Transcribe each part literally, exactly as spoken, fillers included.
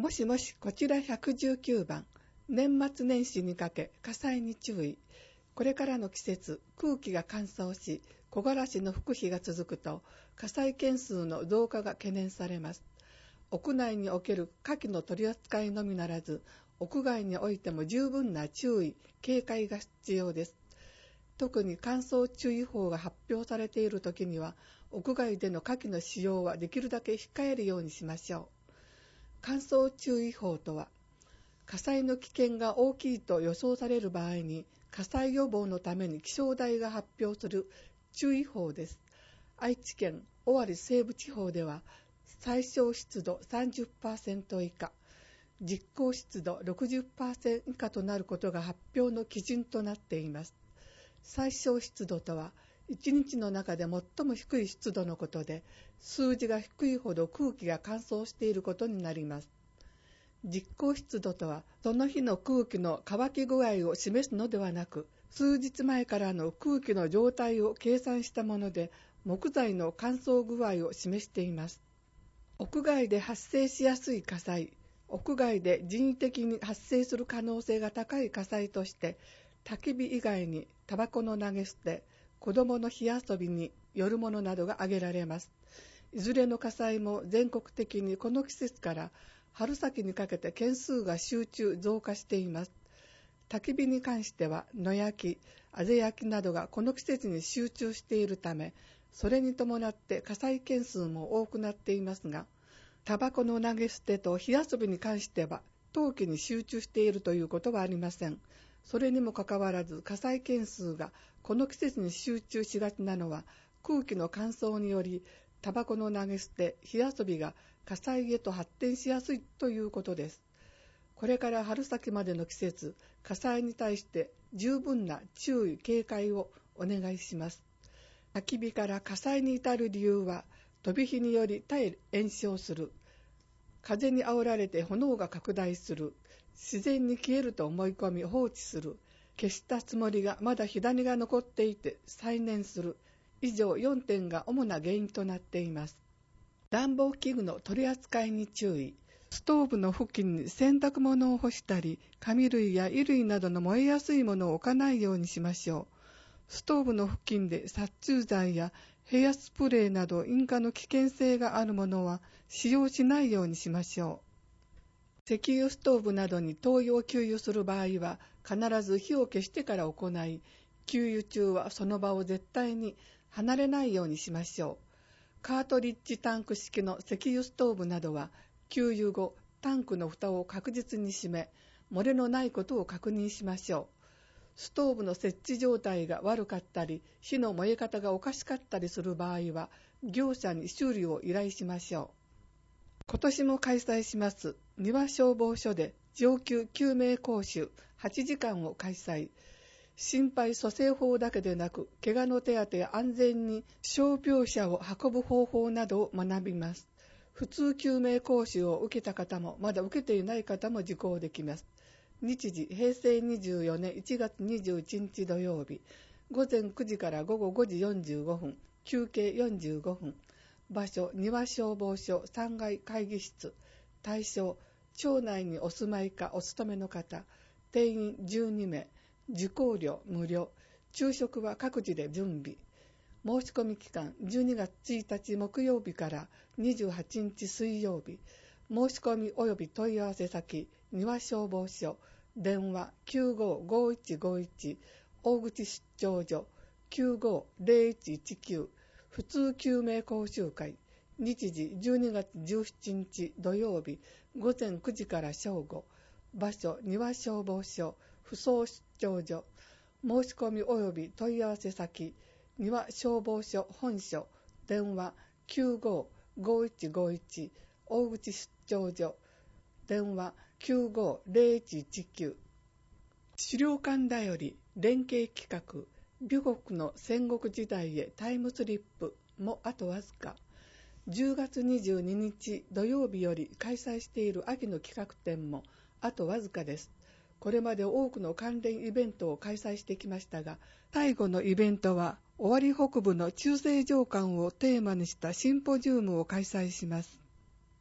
もしもし、こちらひゃくじゅうきゅうばん。年末年始にかけ火災に注意。これからの季節、空気が乾燥し、木枯らしの吹く日が続くと、火災件数の増加が懸念されます。屋内における火器の取り扱いのみならず、屋外においても十分な注意、警戒が必要です。特に乾燥注意報が発表されているときには、屋外での火器の使用はできるだけ控えるようにしましょう。乾燥注意報とは、火災の危険が大きいと予想される場合に、火災予防のために気象台が発表する注意報です。愛知県尾張西部地方では、最小湿度 さんじゅっパーセント 以下、実効湿度 ろくじゅっパーセント 以下となることが発表の基準となっています。最小湿度とは、いちにちの中で最も低い湿度のことで、数字が低いほど空気が乾燥していることになります。実効湿度とは、その日の空気の乾き具合を示すのではなく、数日前からの空気の状態を計算したもので、木材の乾燥具合を示しています。屋外で発生しやすい火災、屋外で人為的に発生する可能性が高い火災として、焚き火以外にタバコの投げ捨て、子供の火遊びによるものなどが挙げられます。いずれの火災も全国的にこの季節から春先にかけて件数が集中増加しています。焚き火に関しては野焼き、あぜ焼きなどがこの季節に集中しているため、それに伴って火災件数も多くなっていますが、タバコの投げ捨てと火遊びに関しては冬季に集中しているということはありません。それにもかかわらず火災件数がこの季節に集中しがちなのは、空気の乾燥によりタバコの投げ捨て、火遊びが火災へと発展しやすいということです。これから春先までの季節、火災に対して十分な注意警戒をお願いします。焚き火から火災に至る理由は、飛び火により耐え延焼する、風に煽られて炎が拡大する、自然に消えると思い込み放置する、消したつもりがまだ火種が残っていて再燃する、以上よんてんが主な原因となっています。暖房器具の取り扱いに注意。ストーブの付近に洗濯物を干したり、紙類や衣類などの燃えやすいものを置かないようにしましょう。ストーブの付近で殺虫剤やヘアスプレーなど引火の危険性があるものは使用しないようにしましょう。石油ストーブなどに灯油を給油する場合は必ず火を消してから行い、給油中はその場を絶対に離れないようにしましょう。カートリッジタンク式の石油ストーブなどは給油後、タンクの蓋を確実に閉め、漏れのないことを確認しましょう。ストーブの設置状態が悪かったり、火の燃え方がおかしかったりする場合は、業者に修理を依頼しましょう。今年も開催します庭消防署で上級救命講習はちじかんを開催。心肺蘇生法だけでなく、怪我の手当てや安全に傷病者を運ぶ方法などを学びます。普通救命講習を受けた方も、まだ受けていない方も受講できます。日時、平成にじゅうよねんいちがつにじゅういちにち土曜日、午前くじから午後ごじよんじゅうごふん、休憩よんじゅうごふん。場所、庭消防署さんがい会議室。対象、町内にお住まいかお勤めの方。定員じゅうにめい。受講料無料。昼食は各自で準備。申し込み期間じゅうにがつついたち木曜日からにじゅうはちにち水曜日。申し込み及び問い合わせ先、庭消防署、電話 きゅうごーごーいちごーいち、大口出張所 きゅうごーぜろいちいちきゅう、普通救命講習会。日時じゅうにがつじゅうしちにち土曜日、午前くじから正午。場所、庭消防署、不走出張所。申し込み及び問い合わせ先、庭消防署本所、電話 きゅうごーごーいちごーいち、大口出張所、電話 きゅうごーぜろいちいちきゅう。資料館だより連携企画、美国の戦国時代へタイムスリップもあとわずか。じゅうがつにじゅうににち土曜日より開催している秋の企画展もあとわずかです。これまで多くの関連イベントを開催してきましたが、最後のイベントは尾張北部の中世城館をテーマにしたシンポジウムを開催します。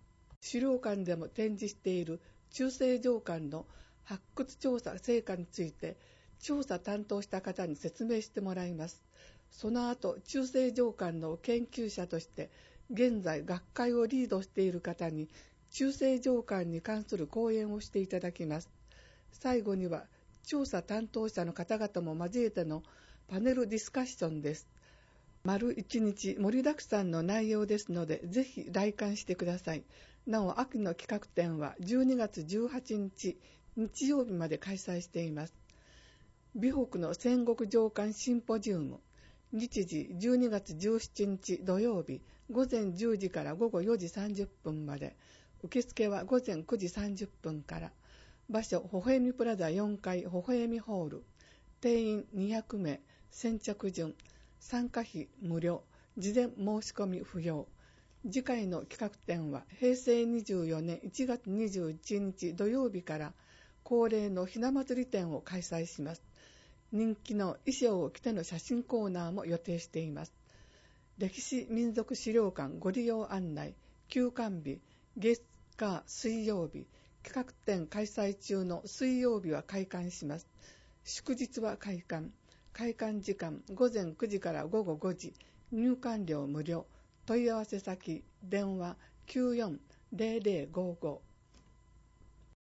資料館でも展示している中世城館の発掘調査成果について調査担当した方に説明してもらいます。その後、中世城館の研究者として現在学会をリードしている方に中世城館に関する講演をしていただきます。最後には調査担当者の方々も交えてのパネルディスカッションです。丸一日盛りだくさんの内容ですので、ぜひ来館してください。なお、秋の企画展はじゅうにがつじゅうはちにち日曜日まで開催しています。美北の戦国城館シンポジウム、日時じゅうにがつじゅうしちにち土曜日、午前じゅうじからごごよじさんじゅっぷんまで、受付はごぜんくじさんじゅっぷんから、場所、ほほえみプラザよんかいほほえみホール、定員にひゃくめい、先着順、参加費無料、事前申し込み不要。次回の企画展はへいせいにじゅうよねんいちがつにじゅういちにち土曜日から恒例のひな祭り展を開催します。人気の衣装を着ての写真コーナーも予定しています。歴史民族資料館ご利用案内、休館日、月火水曜日、企画展開催中の水曜日は開館します。祝日は開館。開館時間ごぜんくじからごごごじ、入館料無料。問い合わせ先、電話きゅうよんゼロゼロごご